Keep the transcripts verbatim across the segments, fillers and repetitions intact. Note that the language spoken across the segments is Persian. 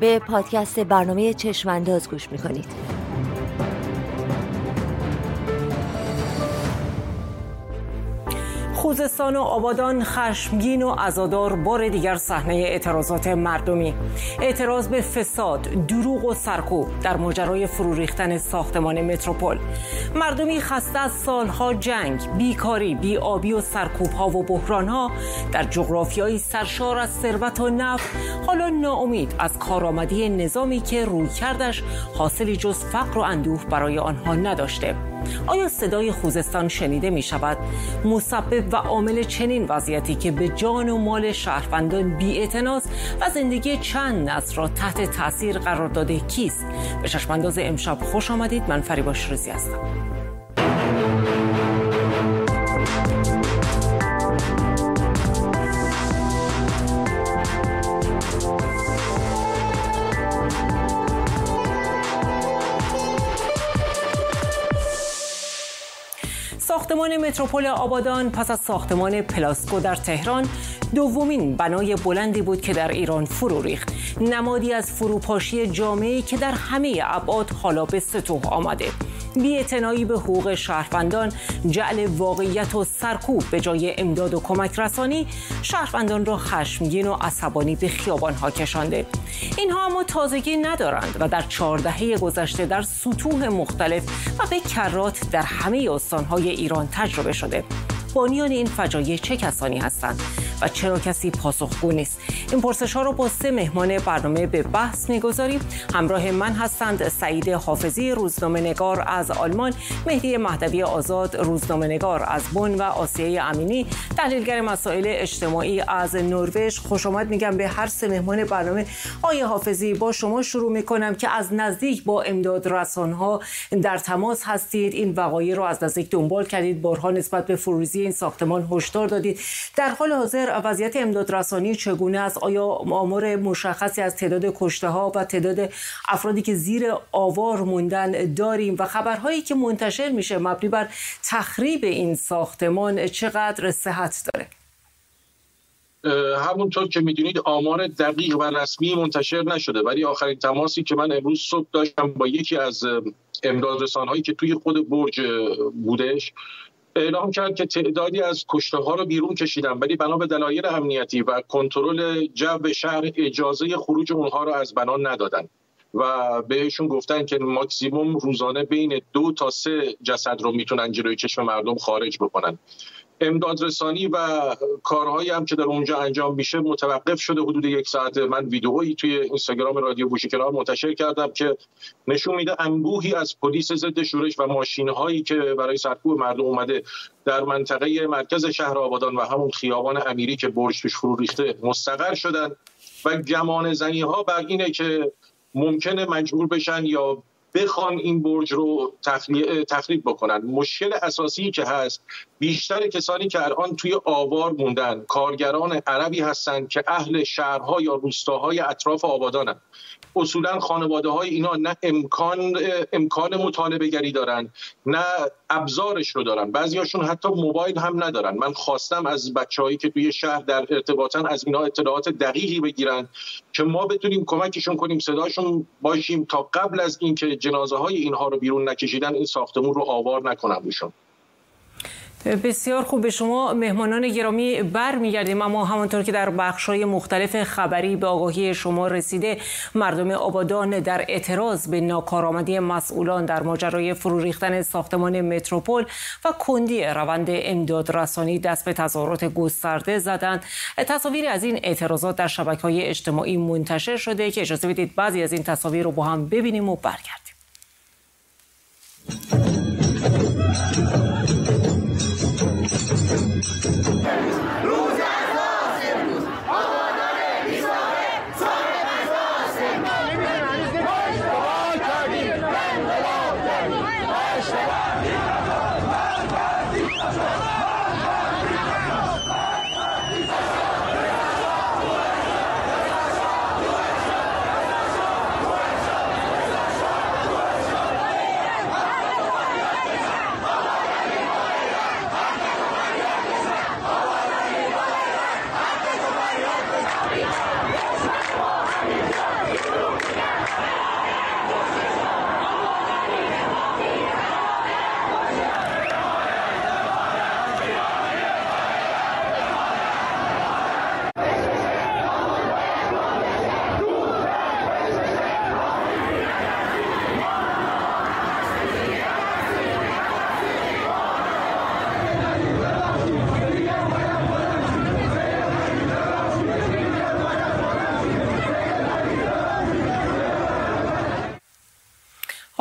به پادکست برنامه چشمانداز گوش میکنید. خوزستان و آبادان خشمگین و عزادار بار دیگر صحنه اعتراضات مردمی. اعتراض به فساد، دروغ و سرکوب در ماجرای فرو ریختن ساختمان متروپول. مردمی خسته از سالها جنگ، بیکاری، بی‌آبی و سرکوب‌ها و بحران‌ها در جغرافیایی سرشار از ثروت و نفت، حالا ناامید از کارآمدی نظامی که رویکردش حاصلی جز فقر و اندوه برای آنها نداشته. آیا صدای خوزستان شنیده می شود؟ مسبب و عامل چنین وضعیتی که به جان و مال شهروندان بی‌اعتناست و زندگی چند نسل را تحت تاثیر قرار داده کیست؟ به چشمانداز امشب خوش آمدید. من فریبا شیرازی هستم. ساختمان متروپول آبادان پس از ساختمان پلاسکو در تهران دومین بنای بلندی بود که در ایران فرو ریخت. نمادی از فروپاشی جامعه‌ای که در همه ابعاد حالا به ستوه آمده. بی‌اعتنایی به حقوق شهروندان، جعل واقعیت و سرکوب به جای امداد و کمک رسانی شهروندان را خشمگین و عصبانی به خیابان‌ها کشانده. اینها اما تازگی ندارند و در چهار دهه گذشته در سطوح مختلف و به کرات در همه استان‌های ایران تجربه شده. بانیان این فجایع چه کسانی هستند و چرا کسی پاسخگو نیست؟ این پرسش‌ها رو با سه مهمان برنامه به بحث می‌گذاریم. همراه من هستند سعید حافظی، روزنامه‌نگار از آلمان، مهدی مهدوی آزاد، روزنامه‌نگار از بن و آسیه امینی، تحلیلگر مسائل اجتماعی از نروژ. خوش آمد میگم به هر سه مهمان برنامه. آقای حافظی، با شما شروع می‌کنم که از نزدیک با امداد رسان‌ها در تماس هستید، این وقایع رو از نزدیک دنبال کردید، بارها نسبت به فروریزی این ساختمان هشدار دادید. در حال حاضر وضعیت امدادرسانی چگونه است؟ آیا آمار مشخصی از تعداد کشته‌ها و تعداد افرادی که زیر آوار موندن داریم و خبرهایی که منتشر میشه مبنی بر تخریب این ساختمان چقدر صحت داره؟ همونطور که میدونید آمار دقیق و رسمی منتشر نشده، ولی آخرین تماسی که من امروز صبح داشتم با یکی از امدادرسان‌هایی که توی خود برج بودش اعلام کرد که تعدادی از کشته‌ها رو بیرون کشیدن، ولی بنا به دلایل امنیتی و کنترل جو شهر اجازه خروج اونها رو از بنا ندادن و بهشون گفتن که ماکسیموم روزانه بین دو تا سه جسد رو میتونن جلوی چشم مردم خارج بکنن. امدادرسانی و کارهایی هم که در اونجا انجام میشه متوقف شده. حدود یک ساعت من ویدئویی توی اینستاگرام رادیو بوشهر منتشر کردم که نشون میده انبوهی از پلیس ضد شورش و ماشین‌هایی که برای سرکوب مردم اومده در منطقه مرکز شهر آبادان و همون خیابان امیری که برج توش فرو ریخته مستقر شدن و گمان زنی‌ها بر اینه که ممکنه مجبور بشن یا بخوان این برج رو تخریب بکنن. مشکل اساسی که هست، بیشتر کسانی که الان توی آوار موندن کارگران عربی هستن که اهل شهرها یا روستاهای اطراف آبادانن. اصولا خانواده های اینا نه امکان امکان مطالبه گری دارن، نه ابزارش رو دارن، بعضیاشون حتی موبایل هم ندارن. من خواستم از بچه‌هایی که توی شهر در ارتباطن از اینا اطلاعات دقیقی بگیرن که ما بتونیم کمکشون کنیم، صداشون باشیم تا قبل از اینکه جنازه های اینها رو بیرون نکشیدن این ساختمون رو آوار نکنن بهشون. بسیار خوب، به شما مهمانان گرامی برمیگردیم، اما همانطور که در بخش‌های مختلف خبری به آگاهی شما رسیده، مردم آبادان در اعتراض به ناکارآمدی مسئولان در ماجرای فرو ریختن ساختمان متروپول و کندی روند امدادرسانی دست به تظاهرات گسترده زدند. تصاویری از این اعتراضات در شبکه‌های اجتماعی منتشر شده که اجازه بدید بعضی از این تصاویر رو با هم ببینیم و برگردیم.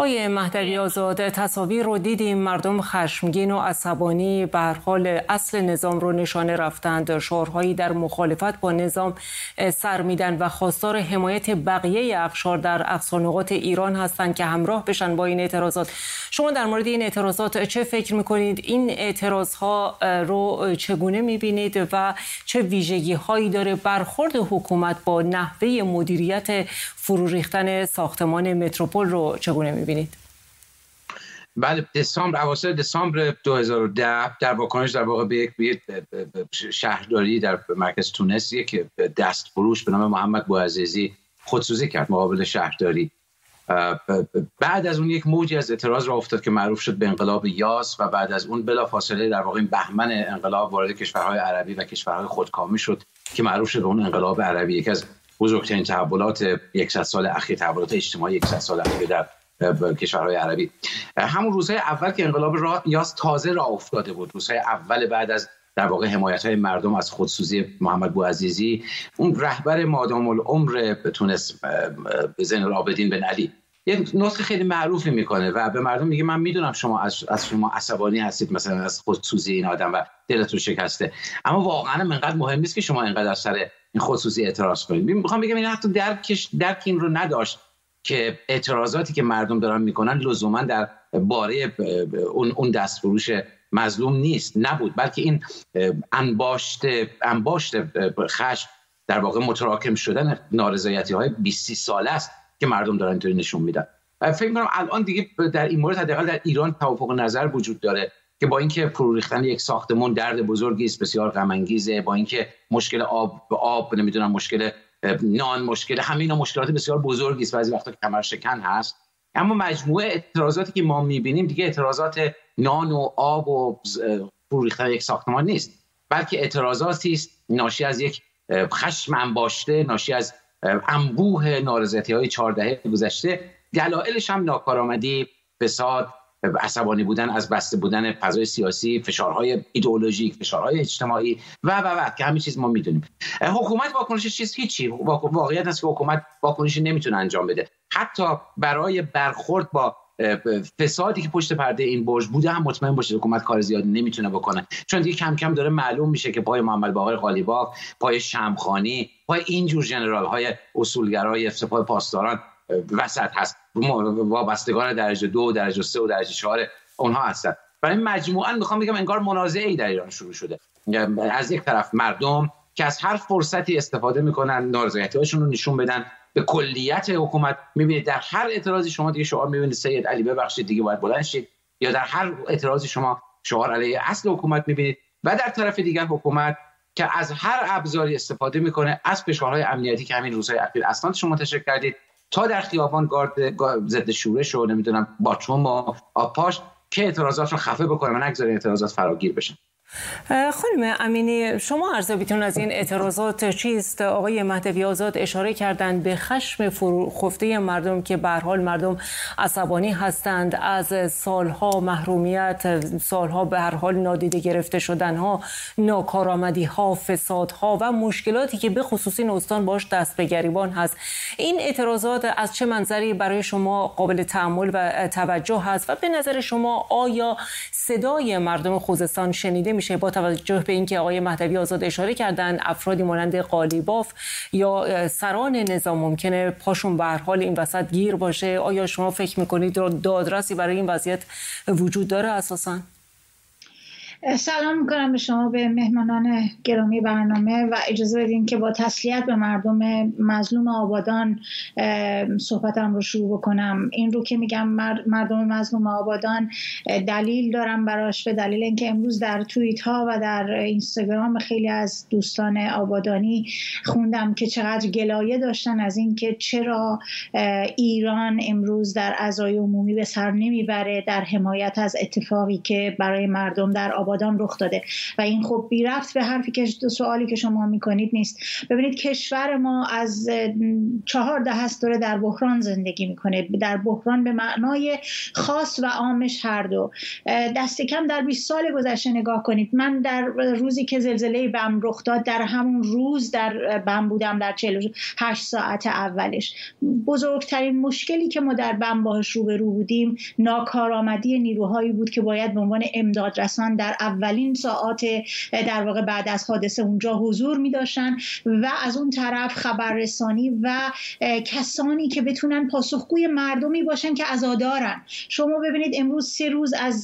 آقای مهدوی آزاد، تصاویر رو دیدیم، مردم خشمگین و عصبانی به هر حال اصل نظام رو نشانه رفتند، شعارهایی در مخالفت با نظام سر میدن و خواستار حمایت بقیه اقشار در اقصانقاط ایران هستند که همراه بشن با این اعتراضات. شما در مورد این اعتراضات چه فکر میکنید؟ این اعتراضها رو چگونه میبینید و چه ویژگی هایی داره؟ برخورد حکومت با نحوه مدیریت فرو ریختن ساختمان متروپول رو چگونه میبینید؟ بله، دسامبر اواسط دسامبر دو هزار و ده در واکنش در واقع به یک شهرداری در مرکز تونس یک دستفروش به نام محمد بوعزیزی خودسوزی کرد مقابل شهرداری. بعد از اون یک موجی از اعتراض را افتاد که معروف شد به انقلاب یاس و بعد از اون بلافاصله در واقع این بهمن انقلاب وارد کشورهای عربی و کشورهای خودکامی شد که معروف شد به اون انقلاب عربی، یکی از بزرگترین تحولات صد سال اخیر، تحولات اجتماعی صد سال اخیر در کشورهای عربی. همون روزهای اول که انقلاب را یاس تازه راه افتاده بود، روزهای اول بعد از در واقع حمایت‌های مردم از خودسوزی محمد بوعزیزی، اون رهبر مادام العمر تونس زین العابدین بن علی یک نطق خیلی معروفی میکنه و به مردم میگه من میدونم شما از از شما عصبانی هستید مثلا از خودسوزی این آدم و دلتون شکسته، اما واقعا اینقدر مهم نیست که شما اینقدر سر این خودسوزی اعتراض کنید. میخوام بگم این حتی درکش درک این رو نداشت که اعتراضاتی که مردم دارن میکنن لزوما در باره اون اون دستفروش مظلوم نیست، نبود، بلکه این انباشت انباشت خشم در واقع متراکم شدن نارضایتی های بیست ساله است که مردم دارن اینطوری نشون میدن. فکر می‌کنم الان دیگه در این مورد حداقل در ایران توافق نظر وجود داره که با اینکه فرو ریختن یک ساختمان درد بزرگی است، بسیار غم انگیزه، با اینکه مشکل آب آب نمیدونم مشکل نان، مشکل همین مشکلات بسیار بزرگی است، بعضی وقتا کمر شکن هست، اما مجموعه اعتراضاتی که ما می‌بینیم دیگه اعتراضات نان و آب و فرو ریختن یک ساختمان نیست، بلکه اعتراضاتی است ناشی از یک خشم انباشته، ناشی از انبوه نارضایتی‌های چهار دهه گذشته، دلایلش هم ناکارآمدی، فساد، عصبانی بودن از بسته بودن فضای سیاسی، فشارهای ایدئولوژیک، فشارهای اجتماعی و و و که همین چیز ما میدونیم. حکومت واکنشش چیز هیچی، واقعیت است که حکومت واکنشی نمیتونه انجام بده، حتی برای برخورد با فسادی که پشت پرده این برج بوده هم مطمئن باشید حکومت کار زیادی نمیتونه بکنه، چون دیگه کم کم داره معلوم میشه که پای محمد باقر قالیباف، پای شمخانی، پای اینجور ژنرال های اصولگرای سپاه پاسداران وسط هست، وابستگان درجه دو، درجه سه و درجه چهار اونها هستن. برای مجموعاً میخوام بگم انگار منازعه‌ای در ایران شروع شده، از یک طرف مردم که از هر فرصتی استفاده میکنن نارضایتی‌هاشون رو نشون بدن به کلیت حکومت. میبینید در هر اعتراضی شما دیگه شعار میبینید سید علی ببخشید دیگه باید بلند شید، یا در هر اعتراضی شما شعار علیه اصل حکومت میبینید، و در طرف دیگر حکومت که از هر ابزاری استفاده میکنه، از فشارهای امنیتی که همین روزهای اخیر اسنادشون منتشر کردید تا در خیابان گارد ضد شورش و نمیدونم باچوم و آپاش که اعتراضات رو خفه بکنه و نگذاره اعتراضات فراگیر بشن. خانم امینی، شما ارزیابیتون از این اعتراضات چیست؟ آقای مهدوی آزاد اشاره کردند به خشم فروخفته مردم که به هر حال مردم عصبانی هستند از سالها محرومیت، سالها به هر حال نادیده گرفته شدنها، ناکارآمدی‌ها، فسادها و مشکلاتی که به خصوص این استان باش دست به گریبان هست. این اعتراضات از چه منظری برای شما قابل تأمل و توجه هست و به نظر شما آیا صدای مردم خوزستان شنیده میشه با توجه به اینکه آقای مهدوی آزاد اشاره کردن افرادی مانند قالیباف یا سران نظام ممکنه پاشون به هر حال این وسط گیر باشه؟ آیا شما فکر میکنید دادرسی برای این وضعیت وجود داره اساساً؟ سلام میکنم به شما، به مهمانان گرامی برنامه، و اجازه بدین که با تسلیت به مردم مظلوم آبادان صحبتم رو شروع بکنم. این رو که میگم مردم مظلوم آبادان دلیل دارم براش، به دلیل اینکه امروز در توییت ها و در اینستاگرام خیلی از دوستان آبادانی خوندم که چقدر گلایه داشتن از اینکه چرا ایران امروز در عزای عمومی به سر نمیبره در حمایت از اتفاقی که برای مردم در آبادان آبادان رخ داده و این خب بی رفت به حرفی که سوالی که شما میکنید نیست. ببینید کشور ما از چهار دهه است داره در بحران زندگی میکنه، در بحران به معنای خاص و عامش هر دو. دست کم در بیست سال گذشته نگاه کنید، من در روزی که زلزله بم رخ داد در همون روز در بم بودم، در چهل و هشت ساعت اولش. بزرگترین مشکلی که ما در بم باهاش روبرو بودیم ناکارآمدی نیروهایی بود که باید به عنوان امدادرسان در اولین ساعات در واقع بعد از حادثه اونجا حضور می داشتن و از اون طرف خبررسانی و کسانی که بتونن پاسخگوی مردمی باشن که عزادارن. شما ببینید امروز سه روز از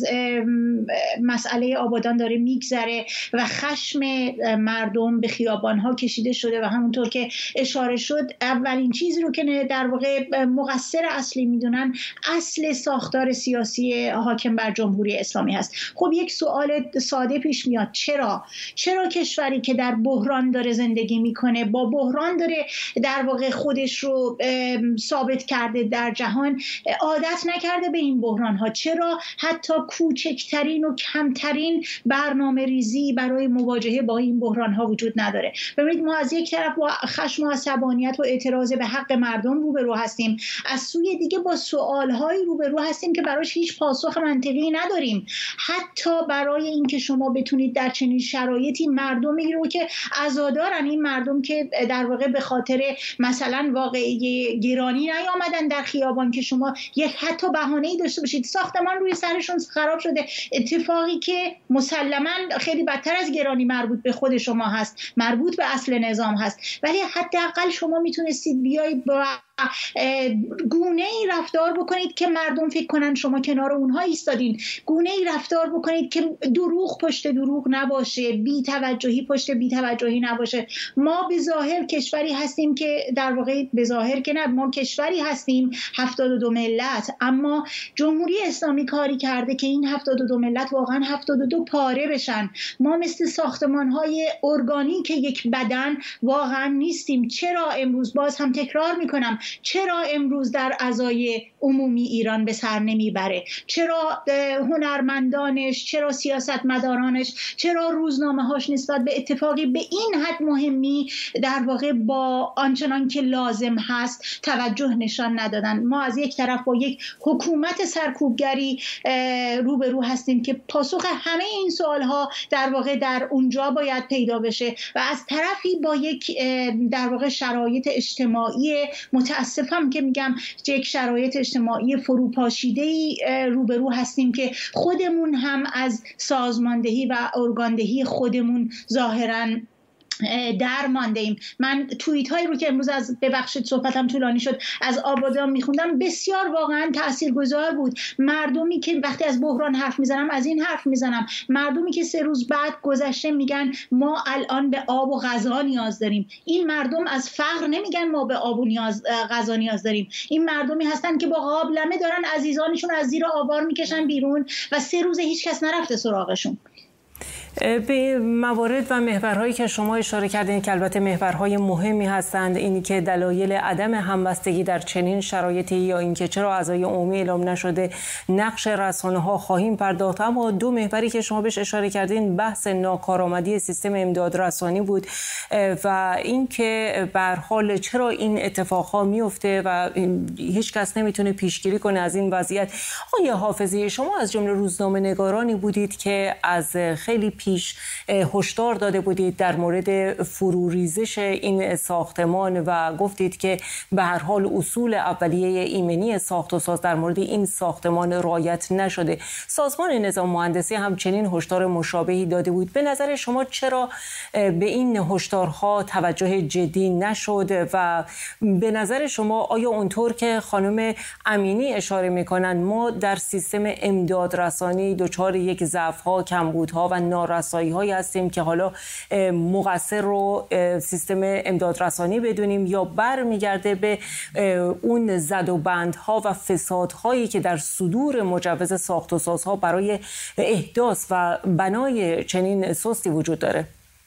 مسئله آبادان داره میگذره و خشم مردم به خیابانها کشیده شده و همونطور که اشاره شد اولین چیزی رو که در واقع مقصر اصلی میدونن اصل ساختار سیاسی حاکم بر جمهوری اسلامی هست. خب یک سوال ساده پیش میاد، چرا چرا کشوری که در بحران داره زندگی میکنه، با بحران داره در واقع خودش رو ثابت کرده در جهان، عادت نکرده به این بحران ها؟ چرا حتی کوچکترین و کمترین برنامه ریزی برای مواجهه با این بحران ها وجود نداره؟ ببینید ما از یک طرف با خشم و عصبانیت و اعتراض به حق مردم روبرو هستیم، از سوی دیگه با سوال هایی روبرو هستیم که براش هیچ پاسخ منطقی نداریم. حتی برای اینکه شما بتونید در چنین شرایطی مردمی رو که عزادارن، این مردم که در واقع به خاطر مثلا واقعی گرانی نیامدن در خیابان که شما یک حتی بهانه‌ای داشته باشید، ساختمان روی سرشون خراب شده، اتفاقی که مسلماً خیلی بدتر از گرانی مربوط به خود شما هست، مربوط به اصل نظام هست، ولی حداقل شما میتونستید بیایید با گونه ای رفتار بکنید که مردم فکر کنن شما کنار اونها ایستادین، گونه ای رفتار بکنید که دروغ پشت دروغ نباشه، بی توجهی پشت بی توجهی نباشه. ما به ظاهر کشوری هستیم که در واقع به ظاهر که نه، ما کشوری هستیم هفتاد و دو ملت، اما جمهوری اسلامی کاری کرده که این هفتاد و دو ملت واقعا هفتاد و دو پاره بشن. ما مثل ساختمان‌های ارگانیک یک بدن واقعا نیستیم. چرا امروز، باز هم تکرار میکنم، چرا امروز در عزای عمومی ایران به سر نمیبره؟ چرا هنرمندانش، چرا سیاستمدارانش، چرا روزنامه‌هاش نسبت به اتفاقی به این حد مهمی در واقع با آنچنان که لازم هست توجه نشان ندادن؟ ما از یک طرف با یک حکومت سرکوبگری روبرو هستیم که پاسخ همه این سوالها در واقع در اونجا باید پیدا بشه و از طرفی با یک در واقع شرایط اجتماعی متاسفم که میگم یک شرایط اجتماعی فروپاشیده‌ای روبرو هستیم که خودمون هم از سازماندهی و ارگاندهی خودمون ظاهراً در مانده ایم. من توییت هایی رو که امروز از ببخشید صحبتم طولانی شد از آبادان میخوندم، بسیار واقعا تاثیرگذار بود. مردمی که وقتی از بحران حرف میزنم از این حرف میزنم، مردمی که سه روز بعد گذشته میگن ما الان به آب و غذا نیاز داریم. این مردم از فقر نمیگن ما به آب و نیاز غذا نیاز داریم. این مردمی هستن که با قابلمه دارن عزیزانشون از زیر آوار میکشن بیرون و سه روز هیچ کس نرفته سراغشون. به موارد و محورهایی که شما اشاره کردین که البته محورهای مهمی هستند، اینی که دلایل عدم همبستگی در چنین شرایطی یا اینکه چرا اعضای عمومی اعلام نشده، نقش رسانه‌ها خواهیم پرداخت. اما دو محوری که شما بهش اشاره کردین بحث ناکارآمدی سیستم امداد رسانی بود و اینکه به هر حال چرا این اتفاقها میفته و هیچ کس نمیتونه پیشگیری کنه از این وضعیت. آقای حافظی، شما از جمله روزنامه‌نگارانی بودید که از خیلی پیش هشدار داده بودید در مورد فروریزش این ساختمان و گفتید که به هر حال اصول اولیه ایمنی ساخت و ساز در مورد این ساختمان رعایت نشده. سازمان نظام مهندسی همچنین هشدار مشابهی داده بود. به نظر شما چرا به این هشدارها توجه جدی نشد و به نظر شما آیا اونطور که خانم امینی اشاره میکنند ما در سیستم امداد رسانی دچار یک ضعف‌ها، کمبودها و نارسایی هایی هستیم که حالا مقصر رو سیستم امداد رسانی بدونیم یا بر میگرده به اون زد و بندها و فسادهایی که در صدور مجوز ساخت و سازها برای احداث و بنای چنین سستی وجود داره؟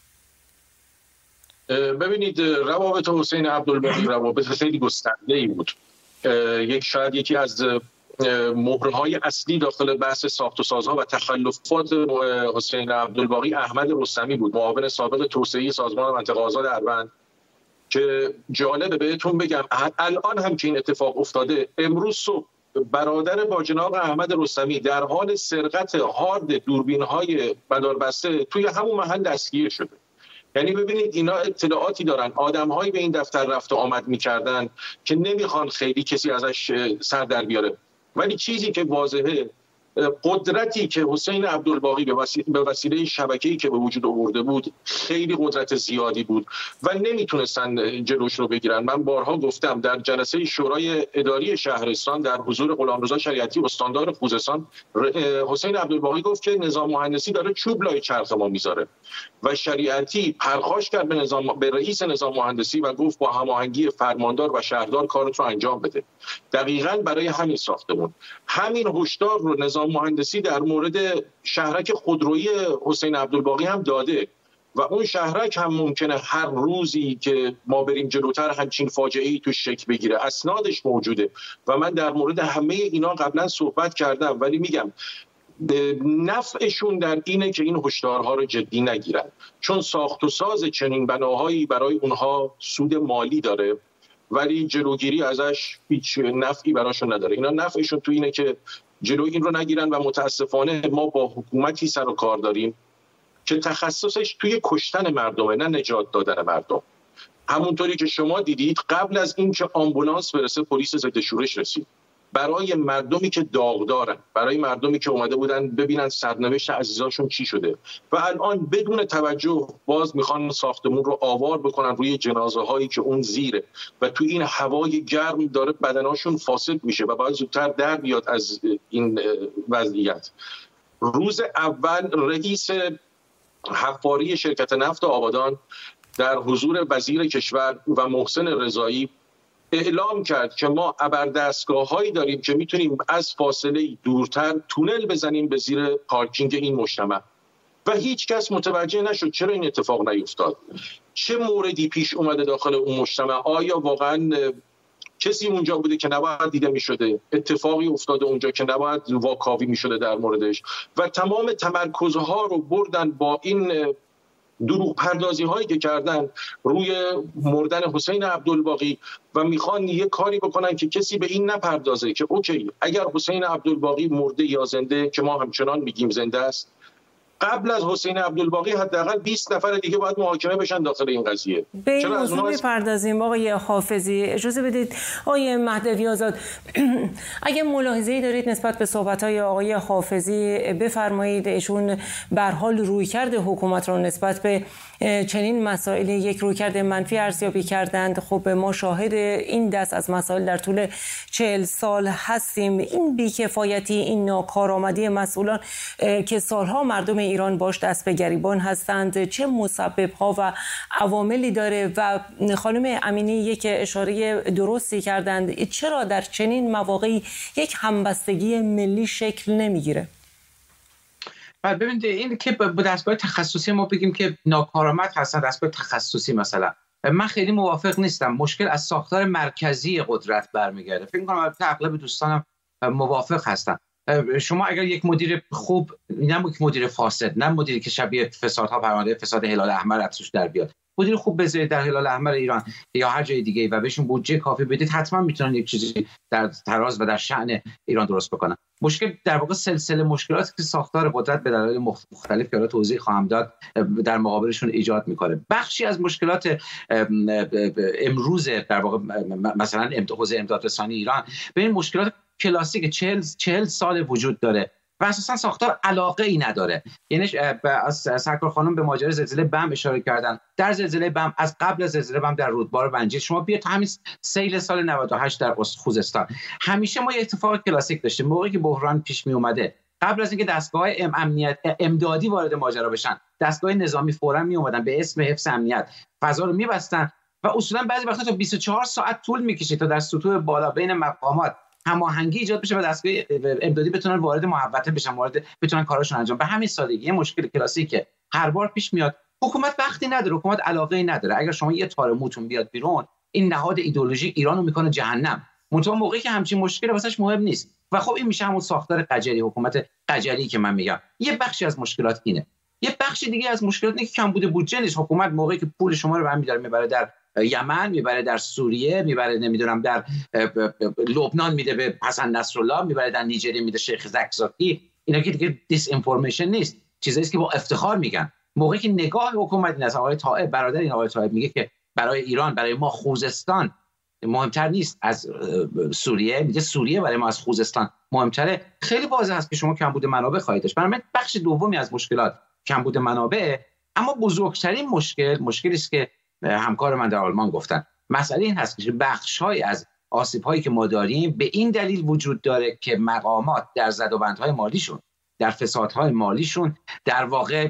ببینید، روابط حسین عبدالباقی روابط خیلی گسترده‌ای بود. یک شاید یکی از مهرهای اصلی داخل بحث ساخت و سازها و تخلفات حسین عبدالباقی احمد رستمی بود، معاون سابق توسعه سازمان منطقه آزاد اروند، که جالبه بهتون بگم الان هم که این اتفاق افتاده، امروز صبح برادر باجناق احمد رستمی در حال سرقت هارد دوربین‌های مداربسته توی همون محل دستگیر شده. یعنی ببینید اینا اطلاعاتی دارن، آدم‌هایی به این دفتر رفت و آمد می‌کردن که نمیخوان خیلی کسی ازش سر در بیاره. ولی چیزی که واضحه، قدرتی که حسین عبدالباقی به وسیله شبکه‌ای که به وجود آورده بود خیلی قدرت زیادی بود و نمیتونستن جلوش رو بگیرن. من بارها گفتم در جلسه شورای اداری شهرستان در حضور غلامرضا شریعتی استاندار خوزستان، حسین عبدالباقی گفت که نظام مهندسی داره چوب لای چرخ ما میذاره و شریعتی پرخاش کرد به نظام به رئیس نظام مهندسی و گفت با هماهنگی فرماندار و شهردار کارت رو انجام بده. دقیقاً برای همین ساختمون همین هشدار رو نظام مهندسی در مورد شهرک خودرویی حسین عبدالباقی هم داده و اون شهرک هم ممکنه هر روزی که ما بریم جلوتر همچین فاجعه‌ای تو شکل بگیره. اسنادش موجوده و من در مورد همه اینا قبلا صحبت کردم، ولی میگم نفعشون در اینه که این هشدارها رو جدی نگیرن، چون ساخت و ساز چنین بناهایی برای اونها سود مالی داره ولی جلوگیری ازش هیچ نفعی براشون نداره. اینا نفعشون تو اینه که جلو این رو نگیرن و متاسفانه ما با حکومتی سر و کار داریم که تخصصش توی کشتن مردمه، نه نجات دادن مردم. همونطوری که شما دیدید قبل از اینکه آمبولانس برسه پلیس ضد شورش رسید برای مردمی که داغدارن، برای مردمی که اومده بودن ببینن سرنوشت عزیزاشون چی شده و الان بدون توجه باز میخوان ساختمون رو آوار بکنن روی جنازه هایی که اون زیره و تو این هوای گرم داره بدناشون فاسد میشه و باید زودتر در بیاد از این وضعیت. روز اول رئیس حفاری شرکت نفت آبادان در حضور وزیر کشور و محسن رضایی اعلام کرد که ما ابردستگاه‌هایی داریم که میتونیم از فاصله دورتر تونل بزنیم به زیر پارکینگ این مجتمع و هیچ کس متوجه نشد چرا این اتفاق نیفتاد. چه موردی پیش اومده داخل اون مجتمع؟ آیا واقعا کسی اونجا بوده که نباید دیده میشده؟ اتفاقی افتاده اونجا که نباید واکاوی میشده در موردش؟ و تمام تمرکزها رو بردن با این دروغ پردازی هایی که کردن روی مردن حسین عبدالباقی و میخوان یه کاری بکنن که کسی به این نپردازه که اوکی اگر حسین عبدالباقی مرده یا زنده، که ما همچنان میگیم زنده است، قبل از حسین عبدالباقی حداقل بیست نفر دیگه باید محاکمه بشن داخل این قضیه. به این موضوع می‌پردازیم. آقای حافظی اجازه بدید. آقای مهدوی آزاد اگه ملاحظه‌ای دارید نسبت به صحبت‌های آقای حافظی بفرمایید. ایشون به هر حال رویکرد حکومت رو نسبت به چنین مسائل یک رویکرد منفی ارزیابی کردند. خب ما شاهد این دست از مسائل در طول چهل سال هستیم. این بی‌کفایتی، این ناکارآمدی مسئولان که سالها مردم ایران باش دست به گریبان هستند چه مسبب‌ها و عواملی داره و خانم امینی یک اشاره درستی کردند، چرا در چنین مواقعی یک همبستگی ملی شکل نمیگیره؟ ببینید این که با دستگاه تخصصی ما بگیم که ناکارآمد هستن، دستگاه تخصصی مثلا من خیلی موافق نیستم. مشکل از ساختار مرکزی قدرت برمیگرده. فکر می‌کنم اغلب دوستانم موافق هستن. شما اگر یک مدیر خوب، نه یک مدیر فاسد، نه مدیری که شبیه فسادها پرونده فساد هلال احمر افسوس در بیاد، مدیر خوب بذارید در هلال احمر ایران یا هر جای دیگه و بهشون بودجه کافی بدید، حتما میتونن یک چیزی در تراز و در شأن ایران درست بکنن. مشکل در واقع سلسله مشکلاتی که ساختار قدرت به دلایل مختلف که الان توضیح خواهم داد در مقابلشون ایجاد میکنه. بخشی از مشکلات امروز در واقع مثلا حوزه امدادرسانی ایران به این مشکلات کلاسیک چهل چهل سال وجود داره و اساسا ساختار علاقه ای نداره. یعنی از سرکار خانم به ماجرای زلزله بم اشاره کردن. در زلزله بم، از قبل از زلزله بم در رودبار بنجی، شما بیاید همین سیل سال نود و هشت در خوزستان، همیشه ما یه اتفاق کلاسیک داشتیم. موقعی که بحران پیش می اومده، قبل از اینکه دستگاه امنیت امدادی وارد ماجرا بشن، دستگاه نظامی فوراً می اومدن به اسم حفظ امنیت فضا رو می‌بستن و اصولا بعضی وقتا تا بیست و چهار ساعت طول می‌کشه تا در سطوح بالا بین مقامات هماهنگی ایجاد بشه و دستگاه امدادی بتونن وارد محوطه بشن، وارد بتونن کاراشون انجام. به همین سادگی یه مشکل کلاسیکه هر بار پیش میاد. حکومت وقتی نداره، حکومت علاقه‌ای نداره. اگر شما یه تار موتون بیاد بیرون، این نهاد ایدئولوژی ایرانو میکنه جهنم. منتها موقعی که همچین مشکلی واسش مهم نیست، و خب این میشه همون ساختار قجری، حکومت قجری که من میگم. یه بخشی از مشکلات اینه. یه بخش دیگه از مشکلات اینه که کمبود بودجه نیست. حکومت موقعی که پول شما رو برمی‌داره میبره در یمن، میبره در سوریه، میبره نمیدونم در لبنان میده به حسن نصرالله، میبره در نیجریه میده شیخ زکزاکی، اینا که دیگه دیس اینفورمیشن نیست، چیزایی است که با افتخار میگن. موقعی که نگاه حکومت این است، آقای طائب برادر این آقای طائب میگه که برای ایران، برای ما خوزستان مهمتر نیست از سوریه، میگه سوریه برای ما از خوزستان مهمتره، خیلی واضح است که شما کمبود منابع خواهید داشت. بنابراین بخش دومی از مشکلات کمبود منابع، اما بزرگترین مشکل مشکلی است که همکار من در آلمان گفتن. مسئله این هست که بخش‌های از آسیب‌هایی که ما داریم به این دلیل وجود داره که مقامات در زدوبندهای مالیشون، در فسادهای مالیشون در واقع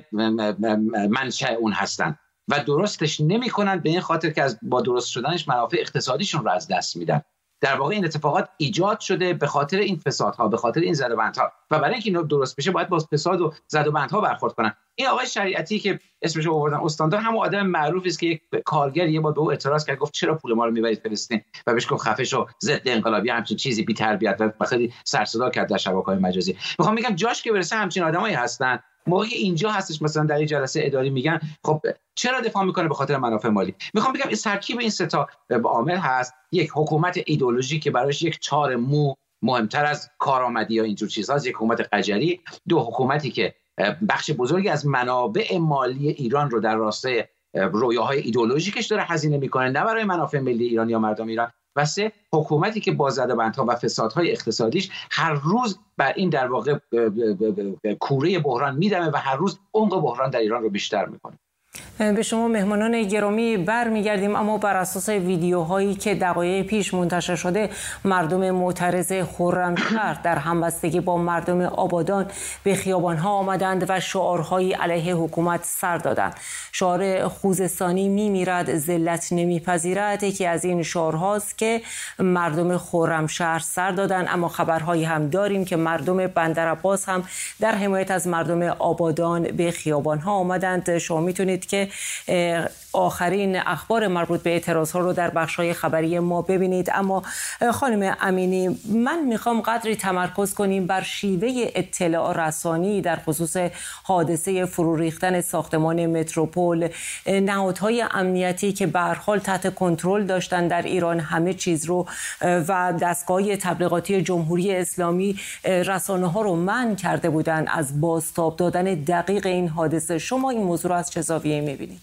منشأ اون هستن و درستش نمی‌کنن، به این خاطر که از با درست شدنش منافع اقتصادیشون رو از دست میدن. در واقع این اتفاقات ایجاد شده به خاطر این فسادها، به خاطر این زدوبندها، و برای اینکه اینا درست بشه باید با فساد و زدوبندها برخورد کنن. این آقای شریعتی که اسمش رو آوردن استاندار، همون آدم معروفی است که یک کارگر یه بار به او اعتراض کرد، گفت چرا پول ما رو میبرید فلسطین، و بهش گفت خفه شو، ضد انقلابی، همچین چیزی، بی تربیت، و خیلی سر صدا کرد در شبکه‌های مجازی. میخوام بگم جاش که برسه همچین آدمایی هستن. موقعی اینجا هستش مثلا در این جلسه اداری میگن خب چرا دفاع میکنه به خاطر منافع مالی. میخوام بگم این ترکیب این سه تا عامل هست. یک حکومت ایدئولوژی که برایش یک چهار مو مهمتر از کارآمدی یا اینجور چیزهاست، یک حکومت قجری. دو حکومتی که بخش بزرگی از منابع مالی ایران رو در راستای رویاهای ایدئولوژیکش داره هزینه میکنه، نه برای منافع ملی ایران یا مردم ایران. و سه حکومتی که با زدوبندها و فسادهای اقتصادیش هر روز بر این در واقع کوره بحران میدمه و هر روز عمق بحران در ایران رو بیشتر میکنه. به شما مهمانان گرامی برمیگردیم، اما بر اساس ویدیوهایی که دقایق پیش منتشر شده، مردم معترض خرمشهر در همبستگی با مردم آبادان به خیابان‌ها آمدند و شعارهایی علیه حکومت سر دادند. شعار خوزستانی میمیرد ذلت نمیپذیرد یکی از این شعارهاست که مردم خرمشهر سر دادند. اما خبرهایی هم داریم که مردم بندرعباس هم در حمایت از مردم آبادان به خیابان‌ها آمدند. شما میتونید که آخرین اخبار مربوط به اعتراض ها رو در بخش‌های خبری ما ببینید. اما خانم امینی، من میخوام قدری تمرکز کنیم بر شیوه اطلاع رسانی در خصوص حادثه فرو ریختن ساختمان متروپول. نهادهای امنیتی که به هر حال تحت کنترل داشتن در ایران همه چیز رو و دستگاه تبلیغاتی جمهوری اسلامی رسانه‌ها رو منع کرده بودن از بازتاب دادن دقیق این حادثه. شما این موضوع رو از چه زاویه‌ای می‌بینید؟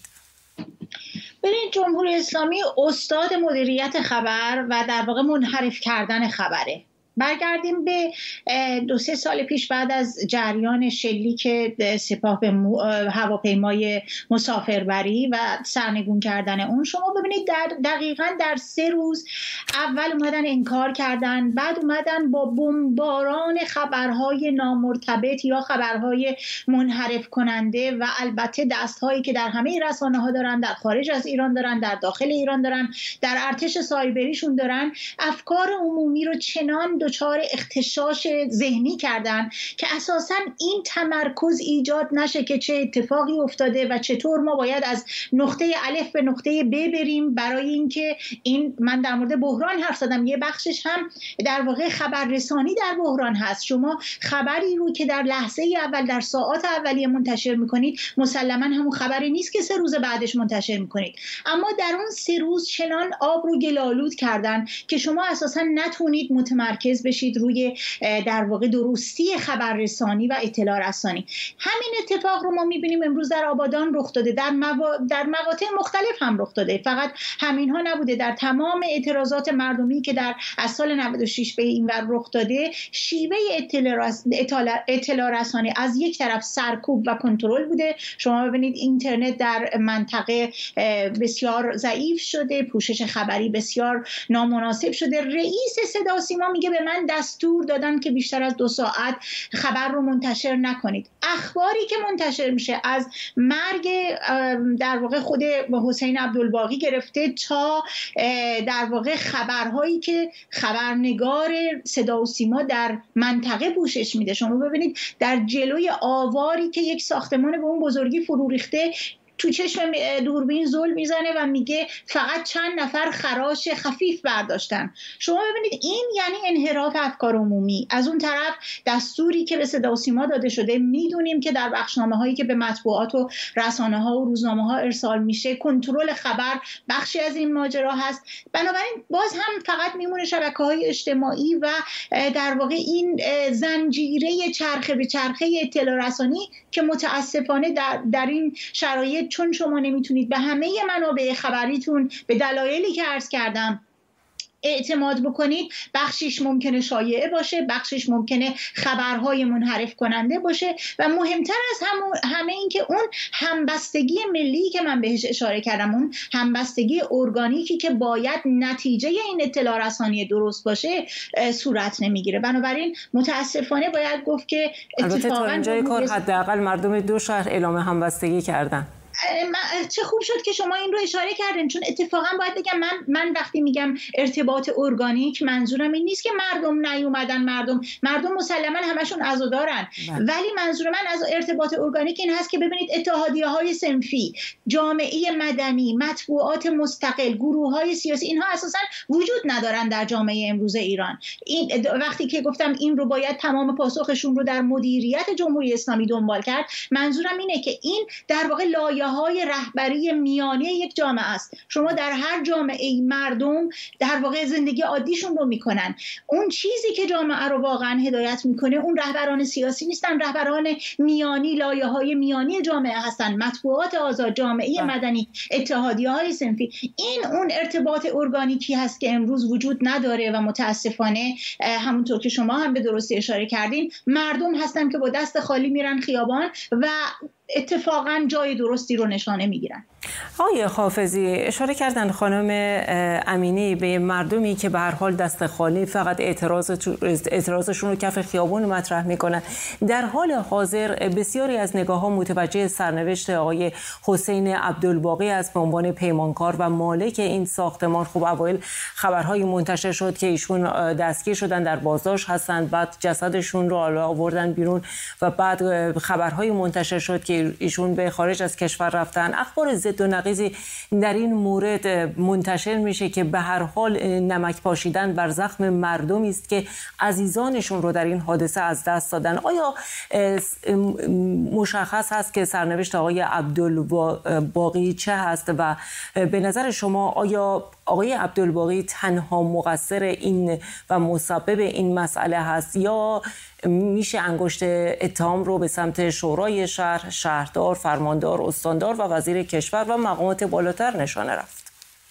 ببینید، جمهوری اسلامی استاد مدیریت خبر و در واقع منحرف کردن خبره. برگردیم به دو سه سال پیش بعد از جریان شلیک سپاه به هواپیمای مسافربری و سرنگون کردن اون، شما ببینید در دقیقاً در سه روز اول اومدن انکار کردن، بعد اومدن با بمباران خبرهای نامرتبط یا خبرهای منحرف کننده و البته دستهایی که در همه رسانه ها دارن، در خارج از ایران دارن، در داخل ایران دارن، در ارتش سایبریشون دارن، افکار عمومی رو چنان دچار اختشاش ذهنی کردن که اساساً این تمرکز ایجاد نشه که چه اتفاقی افتاده و چطور ما باید از نقطه الف به نقطه ب بریم. برای اینکه این، من در مورد بحران حرف زدم، یه بخشش هم در واقع خبررسانی در بحران هست. شما خبری رو که در لحظه اول، در ساعات اولیه منتشر میکنید، مسلماً همون خبری نیست که سه روز بعدش منتشر میکنید. اما در اون سه روز چنان آب رو گلالود کردن که شما اساساً نتونید متمرکز بشید روی در واقع درستی خبررسانی و اطلاع رسانی. همین اتفاق رو ما میبینیم امروز در آبادان رخ داده، در موا... در مقاطع مختلف هم رخ داده. فقط همین ها نبوده، در تمام اعتراضات مردمی که در از سال نود و شش به این ور رخ داده، شیوه اطلاع, رس... اطلاع رسانی از یک طرف سرکوب و کنترل بوده. شما ببینید اینترنت در منطقه بسیار ضعیف شده، پوشش خبری بسیار نامناسب شده. رئیس صدا و سیما میگه به من دستور دادن که بیشتر از دو ساعت خبر رو منتشر نکنید. اخباری که منتشر میشه از مرگ در واقع خود حسین عبدالباقی گرفته تا در واقع خبرهایی که خبرنگار صدا و سیما در منطقه پوشش میده. شما ببینید در جلوی آواری که یک ساختمان به اون بزرگی فرو ریخته، تو چشم دوربین زل میزنه و میگه فقط چند نفر خراش خفیف برداشتن. شما ببینید این یعنی انحراف افکار عمومی. از اون طرف دستوری که به صدا و سیما داده شده، میدونیم که در بخشنامه هایی که به مطبوعات و رسانه ها و روزنامه ها ارسال میشه کنترل خبر بخشی از این ماجرا هست. بنابراین باز هم فقط میمونه شبکه‌های اجتماعی و در واقع این زنجیره چرخه به چرخه اطلاع رسانی که متاسفانه در, در این شرایط چون شما نمیتونید به همه منابع خبریتون به دلایلی که عرض کردم اعتماد بکنید، بخشش ممکنه شایعه باشه، بخشش ممکنه خبرهای منحرف کننده باشه و مهمتر از هم همه این که اون همبستگی ملی که من بهش اشاره کردم، اون همبستگی ارگانیکی که باید نتیجه این اطلاع رسانی درست باشه صورت نمیگیره. بنابراین متاسفانه باید گفت که اتفاقا تا اینجای کار حداقل مردم دو شهر اعلام همبستگی کردن. چه خوب شد که شما این رو اشاره کردین، چون اتفاقا باید بگم من من وقتی میگم ارتباط ارگانیک منظورم این نیست که مردم نیومدن، مردم مردم مسلما همشون عزادارن، ولی منظور من از ارتباط ارگانیک این هست که ببینید اتحادیه‌های صنفی، جامعه مدنی، مطبوعات مستقل، گروه‌های سیاسی، اینها اساسا وجود ندارن در جامعه امروز ایران. این وقتی که گفتم این رو باید تمام پاسخشون رو در مدیریت جمهوری اسلامی دنبال کرد، منظورم اینه که این در واقع لایه های رهبری میانی یک جامعه است. شما در هر جامعه مردم در واقع زندگی عادیشون رو میکنن. اون چیزی که جامعه رو واقعا هدایت میکنه اون رهبران سیاسی نیستن، رهبران میانی، لایه های میانی جامعه هستن، مطبوعات آزاد، جامعه مدنی، اتحادیه های صنفی. این اون ارتباط ارگانیکی هست که امروز وجود نداره و متاسفانه همونطور که شما هم به درستی اشاره کردین مردم هستن که با دست خالی میرن خیابان و اتفاقا جای درستی رو نشانه میگیرن. آقای حافظی اشاره کردن خانم امینی به مردمی که به هر حال دست خالی فقط اعتراض اعتراضشون رو کف خیابون مطرح میکنن. در حال حاضر بسیاری از نگاه‌ها متوجه سرنوشت آقای حسین عبدالباقی است به عنوان پیمانکار و مالک این ساختمان. خوب اوایل خبرهای منتشر شد که ایشون دستگیر شدن، در بازداشت هستند، بعد جسدشون رو آوردن بیرون و بعد خبرهای منتشر شد که ایشون به خارج از کشور رفتن. اخبار ضد و نقیضی در این مورد منتشر میشه که به هر حال نمک پاشیدن بر زخم مردمی است که عزیزانشون رو در این حادثه از دست دادن. آیا مشخص هست که سرنوشت آقای عبدالباقی چه هست و به نظر شما آیا آقای عبدالباقی تنها مقصر این و مسبب این مسئله هست یا میشه انگشت اتهام رو به سمت شورای شهر، شهردار، فرماندار، استاندار و وزیر کشور و مقامات بالاتر نشانه رفت؟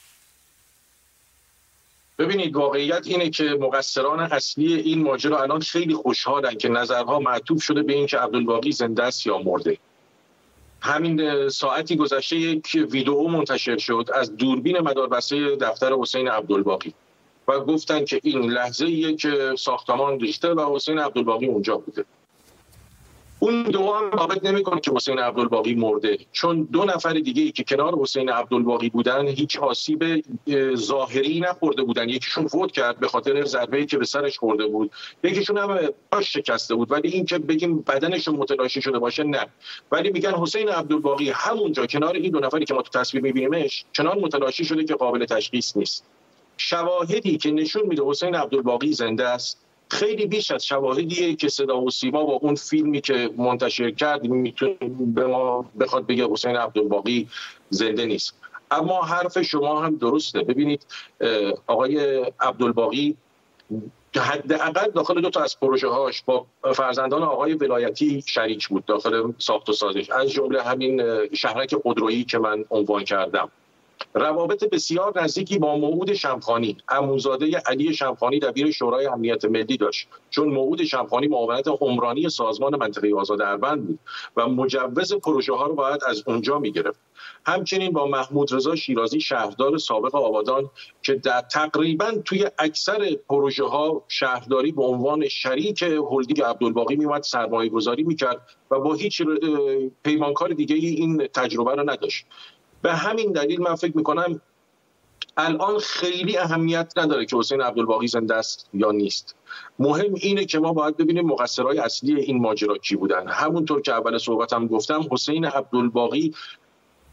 ببینید واقعیت اینه که مقصران اصلی این ماجرا الان خیلی خوشحالن که نظرها معطوف شده به این که عبدالباقی زنده است یا مرده. همین ساعتی گذشته یک ویدئو منتشر شد از دوربین مداربسته دفتر حسین عبدالباقی و گفتن که این لحظه‌ایه که ساختمان ریخته و حسین عبدالباقی اونجا بوده. اون دو هم ثابت نمی‌کنه که حسین عبدالباقی مرده، چون دو نفر دیگه‌ای که کنار حسین عبدالباقی بودن هیچ آسیب ظاهری نخورده بودن. یکیشون فوت کرد به خاطر ضربه‌ای که به سرش خورده بود، یکیشون هم پاش شکسته بود، ولی این که بگیم بدنش متلاشی شده باشه نه. ولی میگن حسین عبدالباقی همونجا کنار این دو نفری که ما تو تصویر می‌بینیمش چنان متلاشی شده که قابل تشخیص نیست. شواهدی که نشون میده حسین عبدالباقی زنده است خیلی بیش از شواهدیه که صدا و سیما با اون فیلمی که منتشر کرد میتونه به ما بخواد بگه حسین عبدالباقی زنده نیست. اما حرف شما هم درسته. ببینید آقای عبدالباقی حداقل داخل دو تا از پروژه هاش با فرزندان آقای ولایتی شریک بود داخل ساخت و سازش، از جمله همین شهرک خودرویی که من عنوان کردم. روابط بسیار نزدیکی با موعود شمخانی، عموزاده علی شمخانی دبیر شورای امنیت ملی داشت، چون موعود شمخانی معاونت عمرانی سازمان منطقه آزاد اروند بود و مجوز پروژه ها رو باید از اونجا میگرفت. همچنین با محمود رضا شیرازی شهردار سابق آبادان که در تقریبا توی اکثر پروژه ها شهرداری به عنوان شریک هلدینگ عبدالباقی میومد سرمایه گذاری میکرد و با هیچ پیمانکار دیگه این تجربه رو نداشت. به همین دلیل من فکر میکنم الان خیلی اهمیت نداره که حسین عبدالباقی زنده است یا نیست. مهم اینه که ما باید ببینیم مقصرای اصلی این ماجرا کی بودن. همونطور که اول صحبتم گفتم حسین عبدالباقی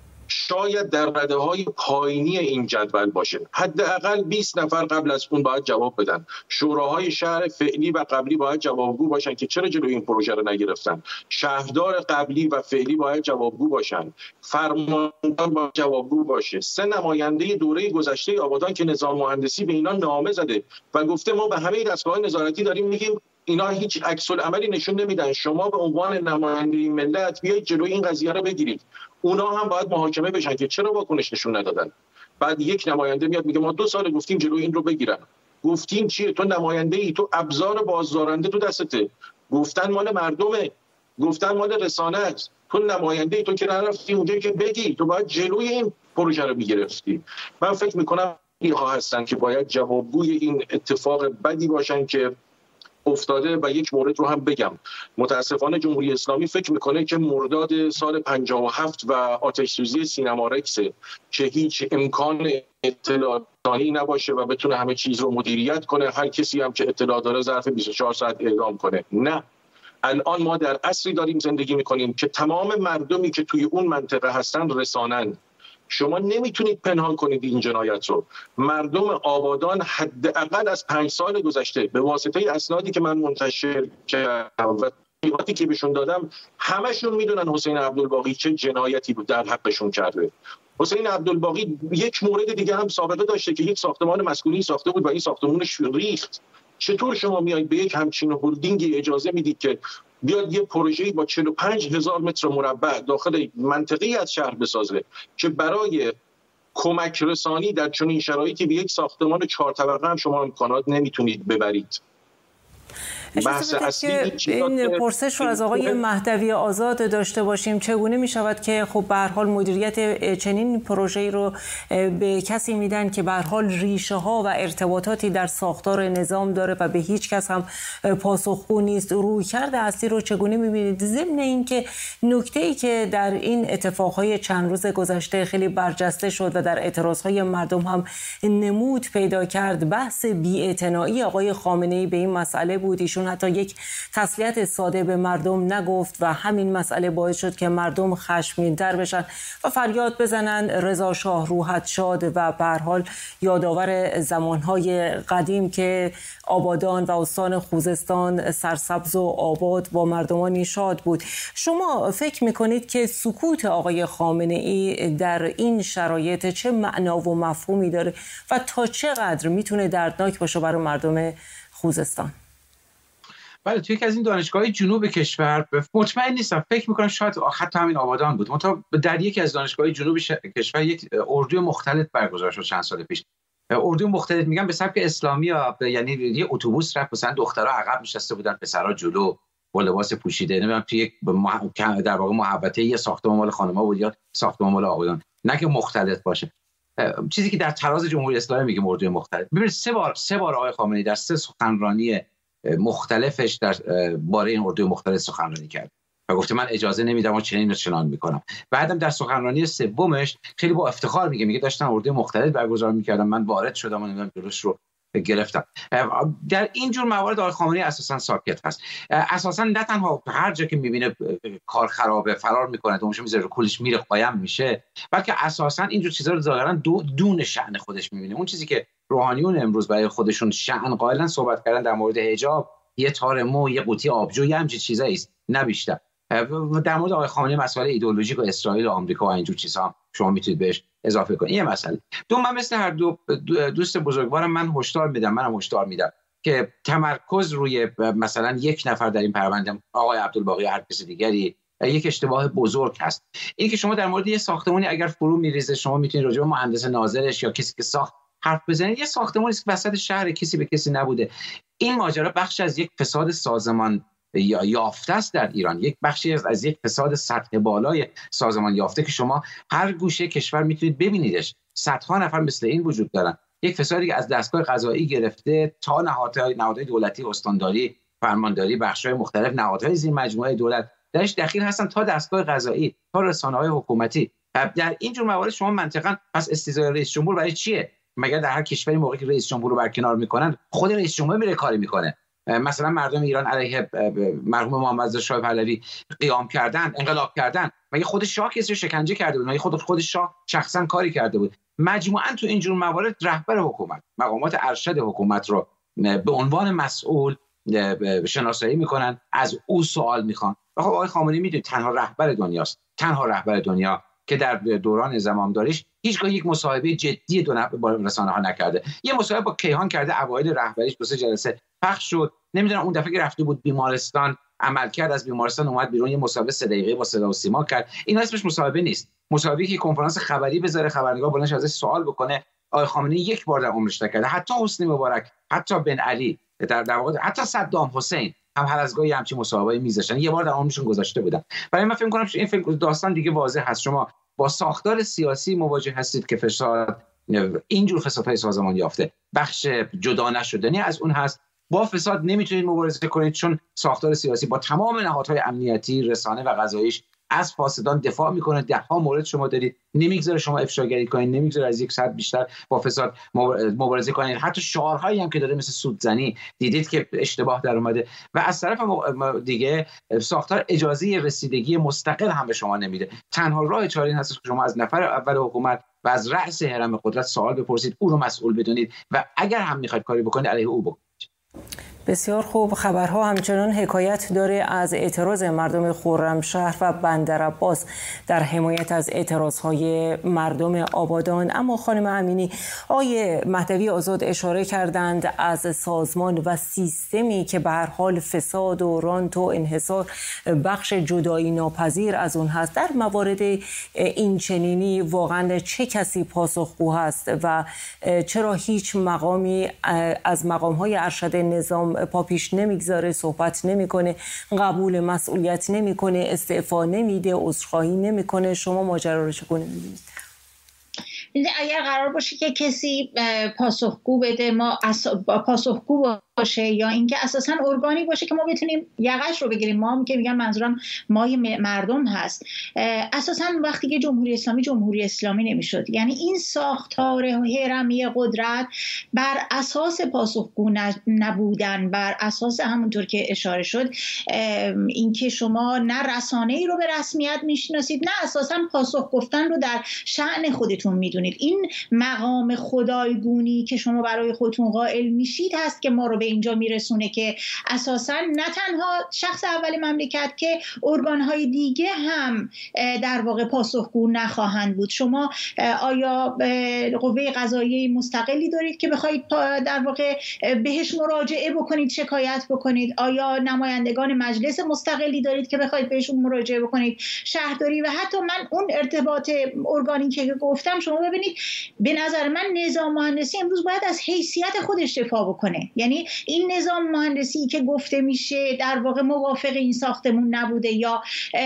شاید در رده‌های پایینی این جدول باشه. حداقل بیست نفر قبل از اون باید جواب بدن. شوراهای شهر فعلی و قبلی باید جوابگو باشن که چرا جلوی این پروژه رو نگرفتن. شهردار قبلی و فعلی باید جوابگو باشن. فرماندار باید جوابگو باشه. سه نماینده دوره گذشته آبادان که نظام مهندسی به اینا نامه زده و گفته ما به همه دستگاه نظارتی داریم میگیم، اینا هیچ عکس العملی نشون نمیدن. شما به عنوان نماینده ملت بیایید جلوی این قضیه رو بگیرید. اونا هم باید محاکمه بشن که چرا واکنش نشون ندادن. بعد یک نماینده میاد میگه ما دو سال گفتیم جلوی این رو بگیرن. گفتیم چیه؟ تو نماینده ای، تو ابزار بازدارنده تو دستته. گفتن مال مردمه، گفتن مال رسانه است. تو نماینده ای، تو که نرفتی اونجا که بگی، تو باید جلوی این پروژه رو میگرفتی. من فکر میکنم اینها هستن که باید جوابگوی این اتفاق بدی باشن که افتاده. و یک مورد رو هم بگم، متاسفانه جمهوری اسلامی فکر میکنه که مرداد سال پنجاه و هفت و آتش سوزی سینما رکس که هیچ امکان اطلاع رسانی نباشه و بتونه همه چیز رو مدیریت کنه، هر کسی هم که اطلاع داره ظرف بیست و چهار ساعت اعدام کنه. نه، الان ما در عصری داریم زندگی میکنیم که تمام مردمی که توی اون منطقه هستن رسانن. شما نمیتونید پنهان کنید این جنایت رو. مردم آبادان حداقل از پنج سال گذشته به واسطه اسنادی که من منتشر کردم و تحقیقاتی که بهشون دادم، همشون میدونن حسین عبدالباقی چه جنایتی بود در حقشون کرده. حسین عبدالباقی یک مورد دیگه هم سابقه داشته که یک ساختمان مسکونی ساخته بود و این ساختمانش ریخت. چطور شما میایید به یک همچین هلدینگی اجازه میدید که بیاد یه پروژه‌ای با چهل و پنج هزار متر مربع داخل منطقه‌ای از شهر بسازه که برای کمک رسانی در چنین شرایطی به یک ساختمان چهار طبقه هم شما امکانات نمیتونید ببرید؟ بحث اصلی این پرسش رو از آقای مهدوی آزاد داشته باشیم. چگونه می شود که خب به هر حال مدیریت چنین پروژه‌ای رو به کسی میدن که به هر حال ریشه ها و ارتباطاتی در ساختار نظام داره و به هیچ کس هم پاسخگو نیست؟ رویکرد اصلی رو چگونه می‌بینید؟ ضمن اینکه نکته‌ای که در این اتفاقهای چند روز گذشته خیلی برجسته شد و در اعتراضهای مردم هم نمود پیدا کرد، بحث بی‌اعتنایی آقای خامنه‌ای به این مسئله بود. ایشون حتی یک تسلیت ساده به مردم نگفت و همین مسئله باعث شد که مردم خشمگین‌تر بشن و فریاد بزنن رضا شاه روحت شاد و به هر حال یادآور زمانهای قدیم که آبادان و استان خوزستان سرسبز و آباد با مردمانی شاد بود. شما فکر میکنید که سکوت آقای خامنه‌ای در این شرایط چه معنا و مفهومی داره و تا چقدر میتونه دردناک باشه برای مردم خوزستان؟ بله، توی یکی از این دانشگاه‌های جنوب کشور مطمئن نیستم، فکر می‌کنم شاید حتی همین آبادان بود، منتها در یکی از دانشگاه‌های جنوب ش... کشور یک اردوی مختلط برگزار شد چند سال پیش. اردوی مختلط میگم به سبک اسلامی ها، یعنی یه اتوبوس رفت، مثلا دخترها عقب نشسته بودن، پسرها جلو با لباس پوشیده، نمیدونم توی یک مح... در واقع محوطه یه ساختمان مال خانم‌ها بود یا ساختمان مال آقایان، نه که مختلط باشه. چیزی که در تراز جمهوری اسلامی میگه اردوی مختلط. ببینید سه بار سه بار آقای خامنه‌ای در سه سخنرانی مختلفش در باره این اردوی مختلط سخنرانی کرد و گفته من اجازه نمیدم و چنین و چنان میکنم. بعدم در سخنرانی سومش خیلی با افتخار میگه میگه داشتن اردوی مختلط برگزار میکردم، من وارد شدم و نمیدونم جلوش رو گرفتم. در این جور موارد آقای خامنه‌ای اساسا ساکت هست. اساسا نه تنها هر جا که میبینه کار خرابه فرار میکنه، دومش میذاره رو کولش میره قایم میشه، بلکه اساسا اینجور چیزا رو ظاهرا دو دون شأن خودش میبینه. اون چیزی که روحانیون امروز برای خودشون شأن قائلن صحبت کردن در مورد حجاب، یه تار مو، یه قوطی آبجو، یه همچین چیزایی است، نه بیشتر. در مورد آقای خامنه‌ای مسئله ایدئولوژیک و اسرائیل و آمریکا و اینجور چیزا هم شما میتونید بهش اضافه کنید. این مسئله. دو من مثل هر دو دوست بزرگوارم من هشدار میدم، منم هشدار میدم که تمرکز روی مثلا یک نفر در این پرونده، آقای عبدالباقی یا هر کس دیگری، یک اشتباه بزرگ هست. این که شما در مورد یه ساختمانی اگر فرو میریزه شما میتونید راجع به مهندس ناظرش یا کسی که ساخت حرف بزنید. یه ساختمانی است که وسط شهر، کسی به کسی نبوده. این ماجرا بخش از یک فساد سازمان یا یافته است در ایران، یک بخشی از, از یک فساد سطح بالای سازمان یافته که شما هر گوشه کشور میتونید ببینیدش. صدها نفر مثل این وجود دارن. یک فسادی که از دستگاه قضایی گرفته تا نهادهای نهادهای دولتی، استانداری، فرمانداری، بخش‌های مختلف، نهادهای زیر مجموعه دولت درش دخیل هستن، تا دستگاه قضایی، تا رسانه‌های حکومتی. در این جور موارد شما منطقاً پس استیضاح رئیس جمهور برای چیه؟ مگر در هر کشوری موقعی که رئیس جمهور رو برکنار میکنن خود رئیس جمهور میره کاری میکنه؟ مثلا مردم ایران علیه مرحوم محمد رضا شاه پهلوی قیام کردن، انقلاب کردن، مگه خود شاه کسی رو شکنجه کرده بود؟ مگه خود خود شاه شخصا کاری کرده بود؟ مجموعاً تو اینجور موارد رهبر حکومت، مقامات ارشد حکومت رو به عنوان مسئول شناسایی میکنن، از او سوال میخوان. خب آقای خامنه‌ای میدونید تنها رهبر دنیاست، تنها رهبر دنیا که در دوران زمامداریش هیچگاه یک مصاحبه جدی دو نفر با رسانه‌ها نکرده. یه مصاحبه با کیهان کرده، اوایل رهبریش دو سه جلسه پخش شد. نمیدونم اون دفعه که رفته بود بیمارستان، عمل کرد از بیمارستان اومد بیرون، یه مصاحبه سه دقیقه با صدا و سیما کرد. این اسمش مصاحبه نیست. مصاحبه‌ای که کنفرانس خبری بذاره، خبرنگار بلندش ازش سوال بکنه. آقای خامنه‌ای یک بار در عمرش نکرده. حتی حسنی مبارک، حتی بن علی، در در واقع حتی صدام حسین هم هر از گاهی همچین مصاحبه‌ای میذاشتن، یه بار در عمرشون گذاشته بودن. برای من فکر می‌کنم این فیلم داستان دیگه واضح هست. شما با ساختار سیاسی مواجه هستید که فساد، اینجور فسادهای سازمان یافته بخش جدا نشدنی از اون هست. با فساد نمیتونید مبارزه کنید چون ساختار سیاسی با تمام نهادهای امنیتی، رسانه و قضاییش از فاسدان دفاع میکنه. ده ها مورد شما دارید، نمیگذاره شما افشاگری کنید، نمیگذاره از یک سطح بیشتر با فساد مبارزه کنید. حتی شعارهایی هم که داره مثل سودزنی دیدید که اشتباه در اومده. و از طرف دیگه ساختار اجازه رسیدگی مستقل هم به شما نمیده. تنها راه چاره این هست که شما از نفر اول حکومت و از رأس هرم قدرت سوال بپرسید، او رو مسئول بدونید و اگر هم میخواید کاری بکنید علیه او بکنید. بسیار خوب. خبرها همچنان حکایت داره از اعتراض مردم خرمشهر و بندرعباس در حمایت از اعتراضهای مردم آبادان. اما خانم امینی، آقای مهدوی آزاد اشاره کردند از سازمان و سیستمی که به هر حال فساد و رانت و انحصار بخش جدایی ناپذیر از اون هست. در موارد این چنینی واقعا چه کسی پاسخگو هست و چرا هیچ مقامی از مقام‌های ارشد نظام پا پیش نمیگذاره، صحبت نمیکنه، قبول مسئولیت نمیکنه، استعفا نمیده، عذرخواهی نمیکنه؟ شما ماجرا رو چگونه میبینید؟ اگر قرار باشه که کسی پاسخگو بده، ما پاسخگو باشه یا اینکه اساساً ارگانی باشه که ما بتونیم یقش رو بگیریم، ما هم که میگم منظورم مای مردم هست. اساساً وقتی که جمهوری اسلامی جمهوری اسلامی نمیشد، یعنی این ساختار هرمی قدرت بر اساس پاسخگو نبودن، بر اساس همونطور که اشاره شد اینکه شما نه رسانه‌ای رو به رسمیت میشناسید، نه اساساً پاسخ گفتن رو در شأن خودتون میدونید. این مقام خدایگونی که شما برای خودتون قائل میشید هست که ما رو به اینجا میرسونه که اساساً نه تنها شخص اول مملکت که ارگانهای دیگه هم در واقع پاسخگو نخواهند بود. شما آیا قوه قضاییه مستقلی دارید که بخواید در واقع بهش مراجعه بکنید، شکایت بکنید؟ آیا نمایندگان مجلس مستقلی دارید که بخواید بهشون مراجعه بکنید؟ شهرداری و حتی من اون ارتباط ارگانی که گفتم، شما ببینید به نظر من نظام مهندسی امروز باید از حیثیت خودش دفاع بکنه. یعنی این نظام مهندسی که گفته میشه در واقع موافق این ساختمون نبوده یا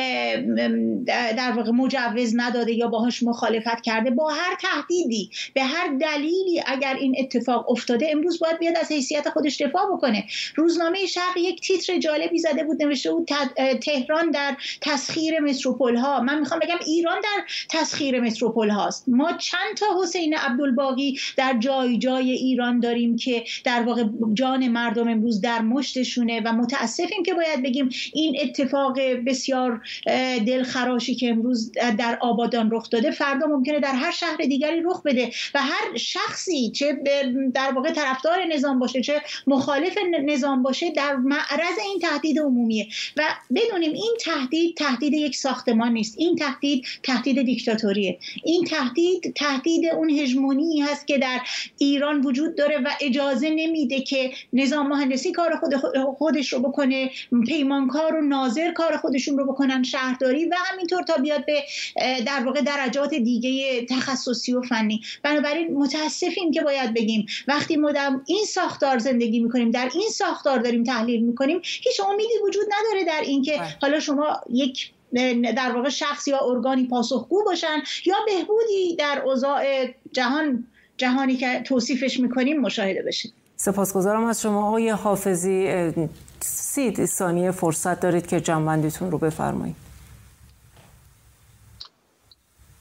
در واقع مجوز نداده یا باهاش مخالفت کرده، با هر تهدیدی به هر دلیلی اگر این اتفاق افتاده امروز باید بیاد از حیثیت خودش دفاع بکنه. روزنامه شرق یک تیتر جالبی زده بود، نوشته بود تهران در تسخیر متروپول ها. من میخوام بگم ایران در تسخیر متروپول هاست. ما چند تا حسین عبدالباقی در جای جای ایران داریم که در واقع جان مردم امروز در مشتشونه و متاسفیم که باید بگیم این اتفاق بسیار دلخراشی که امروز در آبادان رخ داده فردا ممکنه در هر شهر دیگری رخ بده و هر شخصی چه در واقع طرفدار نظام باشه چه مخالف نظام باشه در معرض این تهدید عمومیه. و بدونیم این تهدید تهدید یک ساختمان نیست، این تهدید تهدید دیکتاتوریه، این تهدید تهدید اون هژمونی هست که در ایران وجود داره و اجازه نمیده که نظام مهندسی کار خود خودش رو بکنه، پیمانکار و ناظر کار خودشون رو بکنن، شهرداری و همینطور تا بیاد به در واقع درجات دیگه تخصصی و فنی. بنابراین متاسفیم که باید بگیم وقتی ما در این ساختار زندگی میکنیم، در این ساختار داریم تحلیل میکنیم، هیچ امیدی وجود نداره در اینکه حالا شما یک در واقع شخص یا ارگانی پاسخگو باشن یا بهبودی در اوضاع جهان جهانی که توصیفش میکنیم مشاهده بشه. سپاسگزارم از شما آقای حافظی. سی ثانیه فرصت دارید که جمع‌بندیتون رو بفرمایید.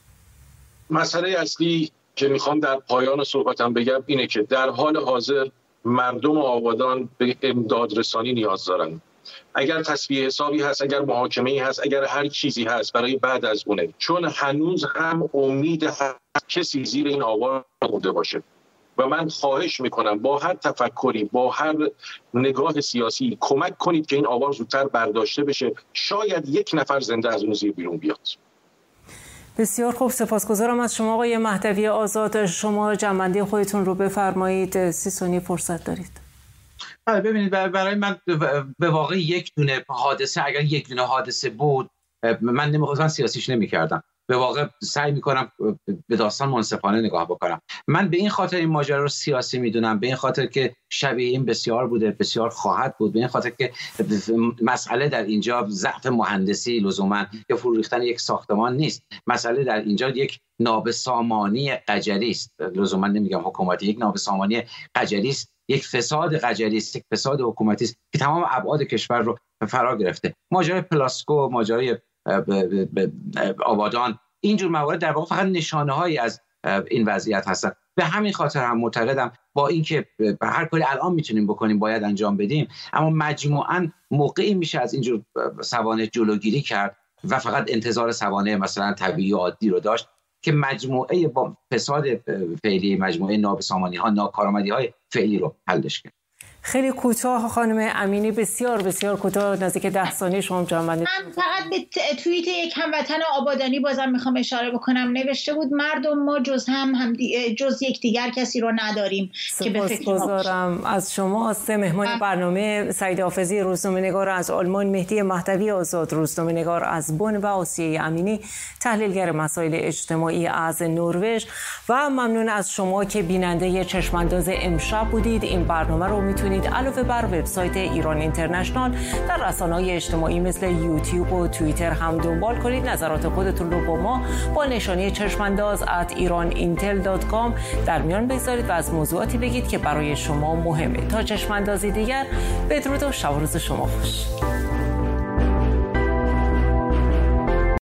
مسئله اصلی که میخوام در پایان صحبتم بگم اینه که در حال حاضر مردم آبادان به امداد رسانی نیاز دارن. اگر تصفیه حسابی هست، اگر محاکمه‌ای هست، اگر هر چیزی هست برای بعد از اونه، چون هنوز هم امید هست کسی زیر این آوار مونده باشه. و من خواهش میکنم با هر تفکری، با هر نگاه سیاسی کمک کنید که این آوار زودتر برداشته بشه، شاید یک نفر زنده از اون زیر بیرون بیاد. بسیار خوب، سپاسگزارم از شما آقای مهدوی آزاد. شما جنبندی خودتون رو بفرمایید، سی ثانیه فرصت دارید. ببینید برای من به واقع یک دونه حادثه، اگر یک دونه حادثه بود من نمیخواستم سیاسیش نمیکردم، به واقع سعی میکنم به داستان منصفانه نگاه بکنم. من به این خاطر این ماجرا رو سیاسی میدونم، به این خاطر که شبیه این بسیار بوده، بسیار خواهد بود، به این خاطر که مسئله در اینجا ضعف مهندسی لزوما یا فرو ریختن یک ساختمان نیست، مسئله در اینجا یک نابسامانی قجری است، لزوما نمیگم حکومتی، یک نابسامانی قجری است، یک فساد قجری است، یک فساد حکومتی است که تمام ابعاد کشور رو فرا گرفته. ماجرای پلاسکو، ماجرای آبادان، اینجور موارد در واقع فقط نشانه‌هایی از این وضعیت هستن. به همین خاطر هم معتقدم با اینکه به هر کاری الان میتونیم بکنیم باید انجام بدیم، اما مجموعاً موقعی میشه از اینجور سوانح جلوگیری کرد و فقط انتظار سوانح مثلا طبیعی و عادی رو داشت که مجموعه با فساد فعلی، مجموعه نابسامانی‌ها، ناکارآمدی‌های فعلی رو حلش کرد. خیلی کوتاه خانم امینی، بسیار بسیار کوتاه، نزدیک ده ثانیه شما جنبندی. من فقط به توییت یک هموطن آبادانی بازم میخوام اشاره بکنم، نوشته بود مردم ما جز هم, هم دی... جز یک دیگر کسی رو نداریم که به فکر گذارم از شما. سه مهمان برنامه: سعید حافظی روزنامه‌نگار از آلمان، مهدی مهدوی آزاد روزنامه‌نگار از بن و آسیه امینی تحلیلگر مسائل اجتماعی از نروژ. و ممنون از شما که بیننده چشمانداز امشب بودید. این برنامه رو میتونید علاوه بر وبسایت ایران اینترنشنال در رسانه‌های اجتماعی مثل یوتیوب و توییتر هم دنبال کنید. نظرات خودتون رو با ما با نشانی چشمانداز ات ایران اینتل دات کام در میان بگذارید و از موضوعاتی بگید که برای شما مهمه. تا چشماندازی دیگر، بدرود و شب و روز شما خوش.